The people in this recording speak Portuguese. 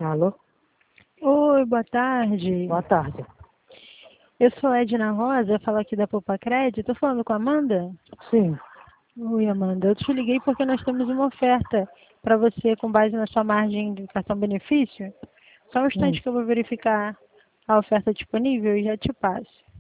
Alô? Oi, boa tarde. Boa tarde. Eu sou a Edna Rosa, eu falo aqui da Poupa Crédito. Tô falando com a Amanda? Sim. Oi, Amanda. Eu te liguei porque nós temos uma oferta para você com base na sua margem de cartão-benefício. Só um instante que eu vou verificar a oferta disponível e já te passo.